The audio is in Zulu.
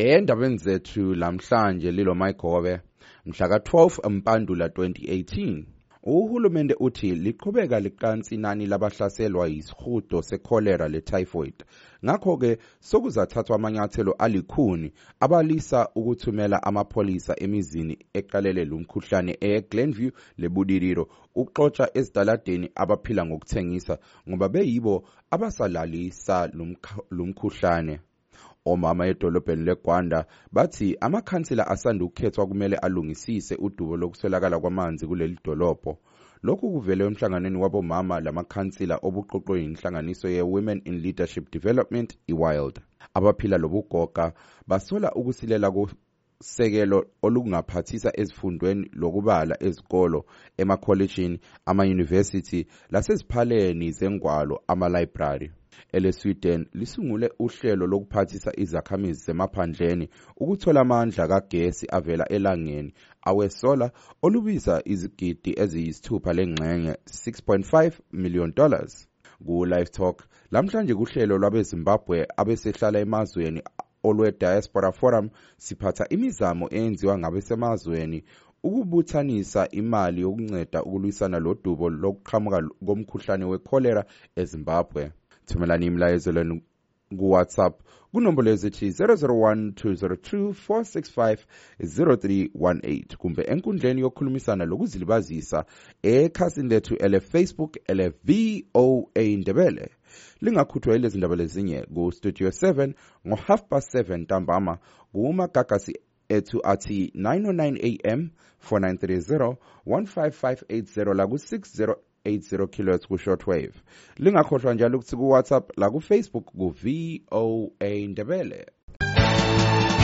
Endabeni zethu lamhlanje lilo Mayigobe mhla ka-12 Mpandula 2018. Uhulumende uthi liqhubeka liqansi inani labahlaselwa yisihudo sekholera le-typhoid. Ngakho-ke sokuzathathwa amanyathelo alikhuni abalisa ukuthumela amapholisa emizini eqalele lumkhuhlane eGlenview leBudiriro ukuxoxa ezitaladeni abaphila ngokuthengisa ngoba beyibo abasalalisa lumkhuhlane. Omama edolobheni leGwanda bathi amakhansila asanda ukukhethwa kumele alungisise udubo lokuswelakala kwamanzi kuleli dolobho. Lokhu kuvele emhlanganweni wabomama lamakhansila obuqoqwe inhlanganiso ye-Women in Leadership Development, i-WILD. Abaphila lobugoga basola ukusilela kosekelo olungaphathisa ezifundweni lokubala ezikolo, emakholejini, ama-university laseziphaleni zengwalo, ama-library. EleSweden lisungule uhlelo lokuphathisa izakhamizi zemaphandleni ukuthola amandla kagesi avela elangeni awesola olubiza izigidi eziyisithupha lengxenye $6.5 million. Ku-Live Talk lamhlanje kuhlelo lwabeZimbabwe abesehlala emazweni olwe-Diaspora Forum siphatha imizamo eyenziwa ngabesemazweni ukubuthanisa imali yokunceda ukulwisana lodubo lokuqhamuka komkhuhlane wekholera eZimbabwe. Thumelani imlayezo lenu ku-WhatsApp kunombolo ezithi 001-202-465-0318 kumbe enkundleni yokukhulumisana lokuzilibazisa ekhasini lethu ele-Facebook ele-VOA Ndebele. Lingakhuthwa ilezi ndaba lezinye ku-Studio 7 ngo-7:30 ntambama kumagagasi ethu athi 909 AM 4930 15580 la ku-6080 kHz ku-shortwave. Lingakhohlwa njalo ukuthi ku-WhatsApp la ku-Facebook ku-VOA Ndebele.